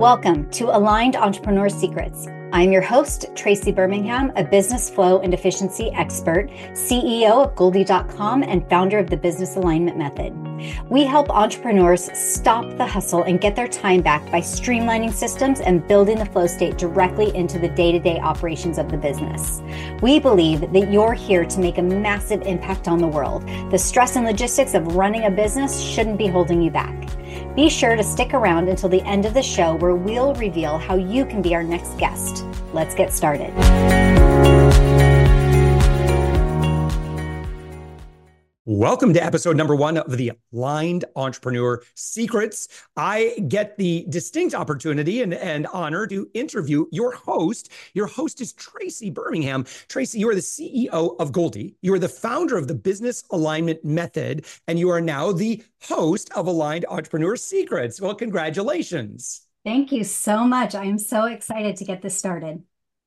Welcome to Aligned Entrepreneur Secrets. I'm your host, Tracy Birmingham, a business flow and efficiency expert, CEO of Goldie.com, and founder of the Business Alignment Method. We help entrepreneurs stop the hustle and get their time back by streamlining systems and building the flow state directly into the day-to-day operations of the business. We believe that you're here to make a massive impact on the world. The stress and logistics of running a business shouldn't be holding you back. Be sure to stick around until the end of the show where we'll reveal how you can be our next guest. Let's get started. Welcome to episode number 1 of the Aligned Entrepreneur Secrets. I get the distinct opportunity and honor to interview your host. Your host is Tracy Birmingham. Tracy, you are the CEO of Goldie. You are the founder of the Business Alignment Method, and you are now the host of Aligned Entrepreneur Secrets. Well, congratulations. Thank you so much. I am so excited to get this started.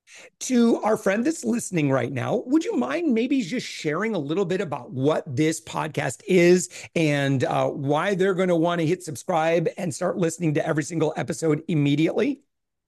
To our friend that's listening right now, would you mind maybe just sharing a little bit about what this podcast is and why they're going to want to hit subscribe and start listening to every single episode immediately?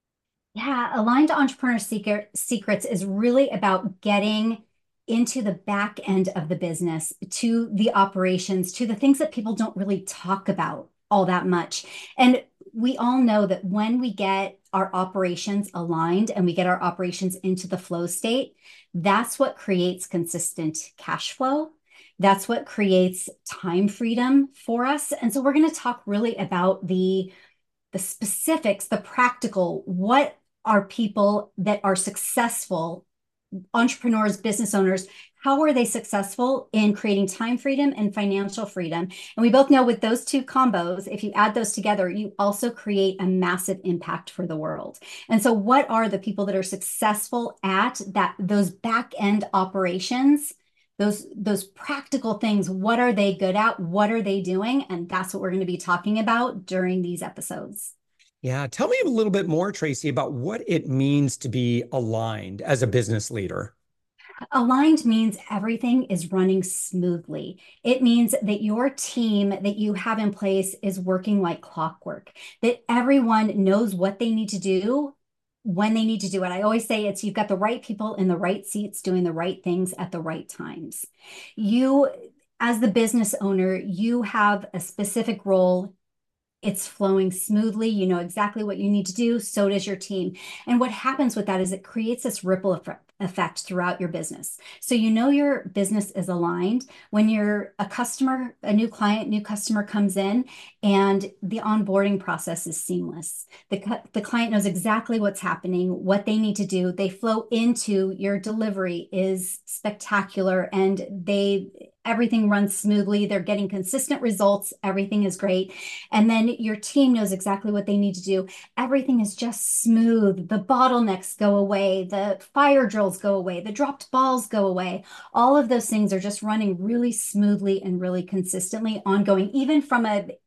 Yeah, Aligned Entrepreneur Secrets is really about getting into the back end of the business, to the operations, to the things that people don't really talk about all that much. And we all know that when we get our operations aligned and we get our operations into the flow state, that's what creates consistent cash flow. That's what creates time freedom for us. And so we're going to talk really about the specifics, the practical, what are people that are successful, entrepreneurs, business owners, how are they successful in creating time freedom and financial freedom? And we both know with those two combos, if you add those together, you also create a massive impact for the world. And so what are the people that are successful at those back end operations, those practical things? What are they good at? What are they doing? And that's what we're going to be talking about during these episodes. Yeah. Tell me a little bit more, Tracy, about what it means to be aligned as a business leader. Aligned means everything is running smoothly. It means that your team that you have in place is working like clockwork, that everyone knows what they need to do when they need to do it. I always say you've got the right people in the right seats doing the right things at the right times. You, as the business owner, you have a specific role. It's flowing smoothly. You know exactly what you need to do. So does your team. And what happens with that is it creates this ripple effect throughout your business. So you know your business is aligned when you're a customer, a new client, new customer comes in and the onboarding process is seamless. The client knows exactly what's happening, what they need to do. They flow into your delivery is spectacular and everything runs smoothly. They're getting consistent results. Everything is great. And then your team knows exactly what they need to do. Everything is just smooth. The bottlenecks go away. The fire drills go away. The dropped balls go away. All of those things are just running really smoothly and really consistently ongoing, even from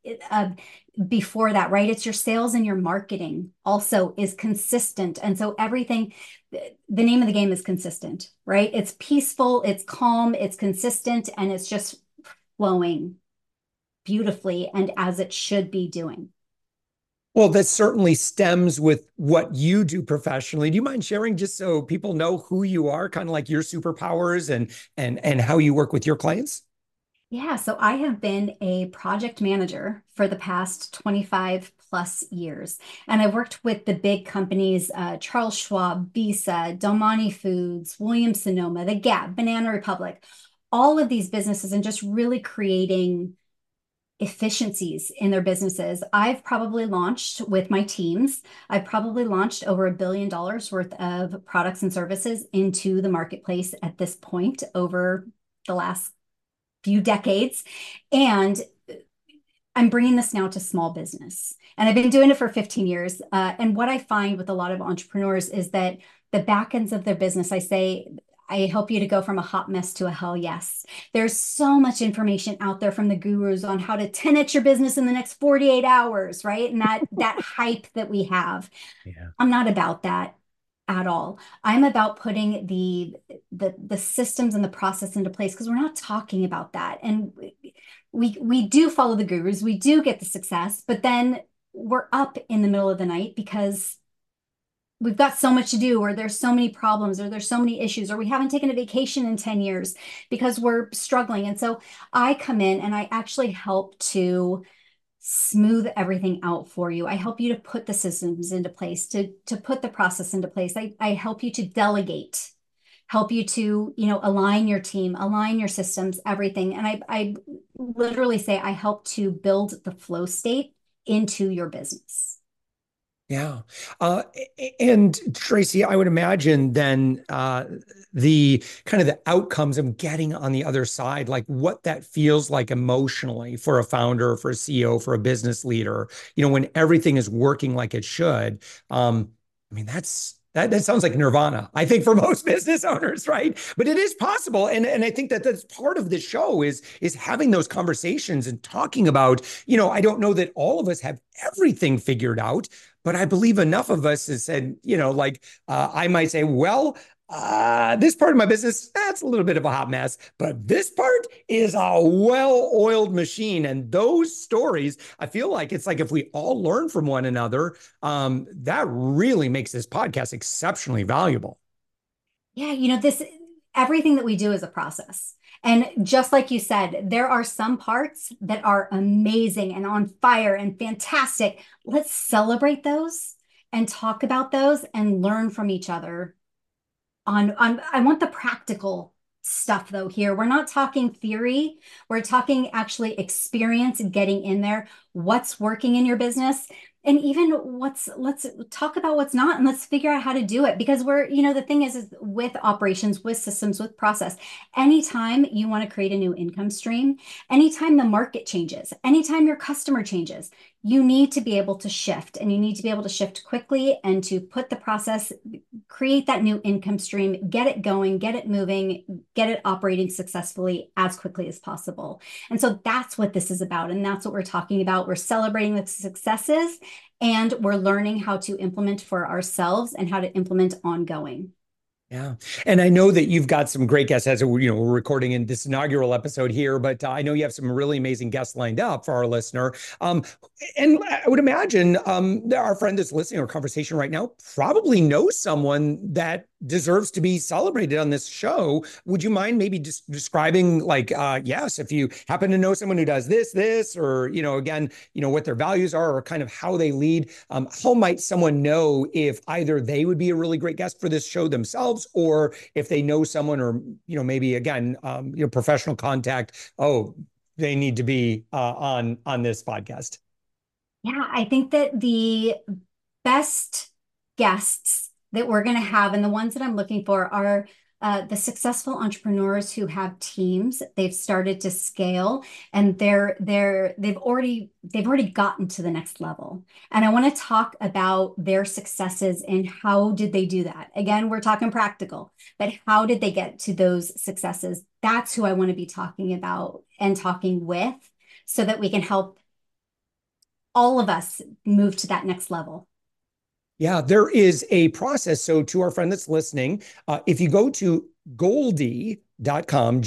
before that, right? It's your sales and your marketing also is consistent. And so everything, the name of the game is consistent, right? It's peaceful, it's calm, it's consistent, and it's just flowing beautifully and as it should be doing. Well, that certainly stems with what you do professionally. Do you mind sharing just so people know who you are, kind of like your superpowers and how you work with your clients? Yeah, so I have been a project manager for the past 25 plus years. And I've worked with the big companies, Charles Schwab, Visa, Del Monte Foods, Williams Sonoma, The Gap, Banana Republic, all of these businesses, and just really creating efficiencies in their businesses. I've probably launched with my teams, I've probably launched over $1 billion worth of products and services into the marketplace at this point over the last few decades. And I'm bringing this now to small business. And I've been doing it for 15 years. And what I find with a lot of entrepreneurs is that the back ends of their business, I help you to go from a hot mess to a hell yes. There's so much information out there from the gurus on how to 10x your business in the next 48 hours, right? And that hype that we have. Yeah. I'm not about that at all. I'm about putting the systems and the process into place because we're not talking about that. And we do follow the gurus, we do get the success, but then we're up in the middle of the night because we've got so much to do, or there's so many problems, or there's so many issues, or we haven't taken a vacation in 10 years because we're struggling. And so I come in and I actually help to smooth everything out for you. I help you to put the systems into place, to put the process into place. I help you to delegate, help you to, align your team, align your systems, everything. And I literally say I help to build the flow state into your business. Yeah. Uh, and Tracy, I would imagine then the kind of the outcomes of getting on the other side, like what that feels like emotionally for a founder, for a CEO, for a business leader, when everything is working like it should. I mean, that sounds like nirvana, I think, for most business owners, right? But it is possible. And I think that that's part of the show is having those conversations and talking about, I don't know that all of us have everything figured out, but I believe enough of us has said, I might say, well, this part of my business, that's a little bit of a hot mess, but this part is a well-oiled machine. And those stories, I feel like it's like if we all learn from one another, that really makes this podcast exceptionally valuable. Yeah, this everything that we do is a process. And just like you said, there are some parts that are amazing and on fire and fantastic. Let's celebrate those and talk about those and learn from each other on I want the practical stuff though here. We're not talking theory. We're talking actually experience getting in there, what's working in your business, and even let's talk about what's not and let's figure out how to do it because the thing is with operations, with systems, with process, anytime you want to create a new income stream, anytime the market changes, anytime your customer changes, you need to be able to shift and you need to be able to shift quickly and to put the process, create that new income stream, get it going, get it moving, get it operating successfully as quickly as possible. And so that's what this is about. And that's what we're talking about. We're celebrating the successes and we're learning how to implement for ourselves and how to implement ongoing. Yeah. And I know that you've got some great guests as we're recording in this inaugural episode here, but I know you have some really amazing guests lined up for our listener. And I would imagine our friend that's listening to our conversation right now probably knows someone that deserves to be celebrated on this show. Would you mind maybe just describing yes, if you happen to know someone who does this, or, again, what their values are or kind of how they lead, how might someone know if either they would be a really great guest for this show themselves, or if they know someone or, maybe again, professional contact, they need to be on this podcast? Yeah, I think that the best guests that we're going to have and the ones that I'm looking for are the successful entrepreneurs who have teams. They've started to scale and they've already gotten to the next level. And I want to talk about their successes and how did they do that? Again, we're talking practical, but how did they get to those successes? That's who I want to be talking about and talking with so that we can help all of us move to that next level. Yeah, there is a process. So to our friend that's listening, if you go to goaldi.com,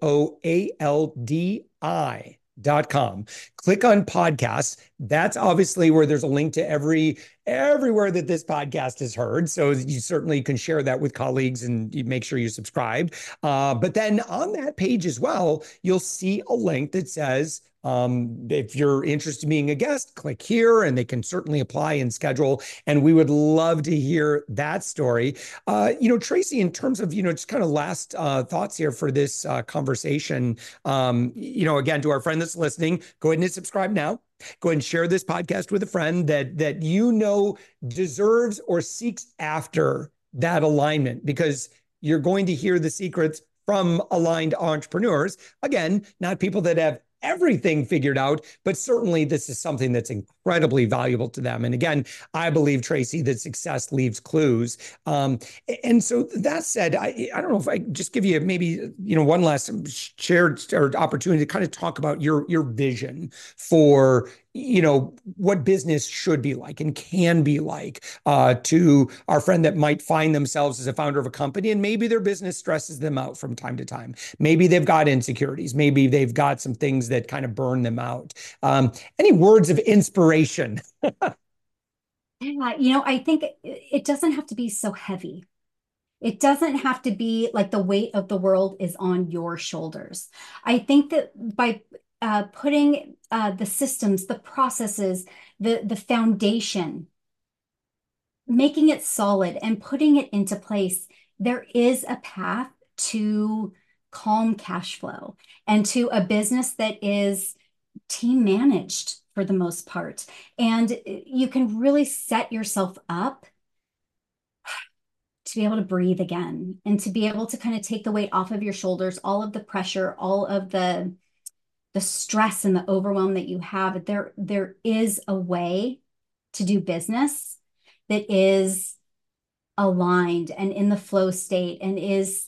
GOALDI.com, click on podcasts. That's obviously where there's a link to everywhere that this podcast is heard. So you certainly can share that with colleagues and you make sure you subscribe. But then on that page as well, you'll see a link that says, if you're interested in being a guest, click here and they can certainly apply and schedule. And we would love to hear that story. Tracy, in terms of, just kind of last thoughts here for this conversation, again, to our friend that's listening, go ahead and hit subscribe now. Go ahead and share this podcast with a friend that deserves or seeks after that alignment, because you're going to hear the secrets from aligned entrepreneurs. Again, not people that have everything figured out, but certainly this is something that's incredibly valuable to them. And again, I believe, Tracy, that success leaves clues. And so that said, I don't know if I just give you maybe, one last shared or opportunity to kind of talk about your vision for what business should be like and can be like, to our friend that might find themselves as a founder of a company and maybe their business stresses them out from time to time. Maybe they've got insecurities. Maybe they've got some things that kind of burn them out. Any words of inspiration? Yeah, I think it doesn't have to be so heavy. It doesn't have to be like the weight of the world is on your shoulders. I think that by putting the systems, the processes, the foundation, making it solid and putting it into place, there is a path to calm cash flow and to a business that is team managed for the most part. And you can really set yourself up to be able to breathe again and to be able to kind of take the weight off of your shoulders, all of the pressure, all of the stress and the overwhelm that you have. There is a way to do business that is aligned and in the flow state and is,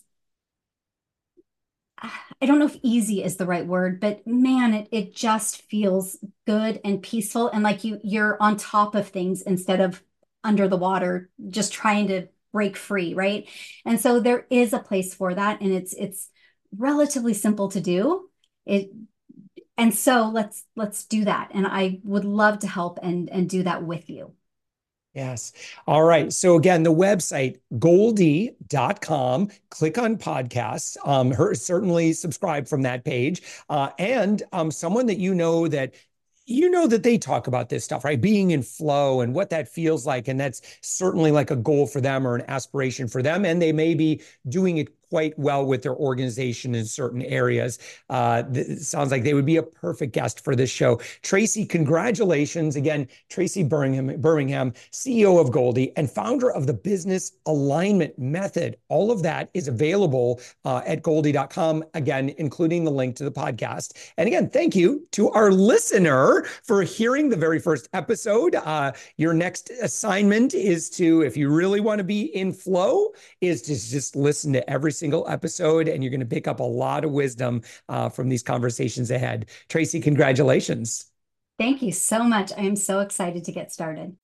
I don't know if easy is the right word, but man, it just feels good and peaceful and like you're on top of things instead of under the water, just trying to break free, right? And so there is a place for that, and it's relatively simple to do. And so let's do that. And I would love to help and do that with you. Yes. All right. So again, the website, Goldie.com, click on podcasts, certainly subscribe from that page. And someone that that they talk about this stuff, right? Being in flow and what that feels like. And that's certainly like a goal for them or an aspiration for them. And they may be doing it quite well with their organization in certain areas. It sounds like they would be a perfect guest for this show. Tracy, congratulations. Again, Tracy Birmingham, CEO of Goldie and founder of the Business Alignment Method. All of that is available at Goldie.com, again, including the link to the podcast. And again, thank you to our listener for hearing the very first episode. Your next assignment is to, if you really want to be in flow, is to just listen to every single episode, and you're going to pick up a lot of wisdom from these conversations ahead. Tracy, congratulations. Thank you so much. I am so excited to get started.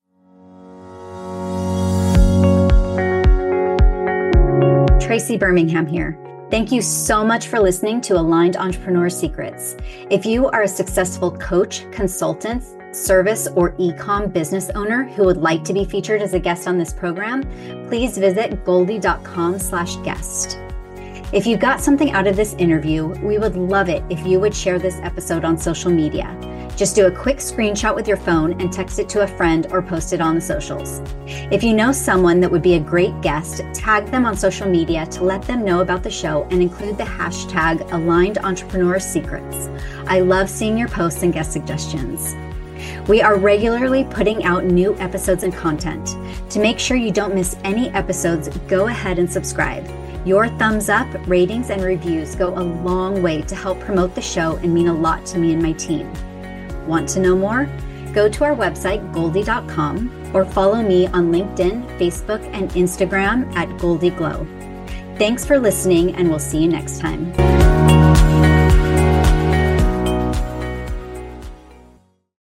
Tracy Birmingham here. Thank you so much for listening to Aligned Entrepreneur Secrets. If you are a successful coach, consultant, service, or e-com business owner who would like to be featured as a guest on this program, please visit goldie.com/guest. If you got something out of this interview, we would love it if you would share this episode on social media. Just do a quick screenshot with your phone and text it to a friend or post it on the socials. If you know someone that would be a great guest, tag them on social media to let them know about the show and include the hashtag Aligned Entrepreneur Secrets. I love seeing your posts and guest suggestions. We are regularly putting out new episodes and content. To make sure you don't miss any episodes, go ahead and subscribe. Your thumbs up, ratings, and reviews go a long way to help promote the show and mean a lot to me and my team. Want to know more? Go to our website, Goldie.com, or follow me on LinkedIn, Facebook, and Instagram at Goldie Glow. Thanks for listening, and we'll see you next time.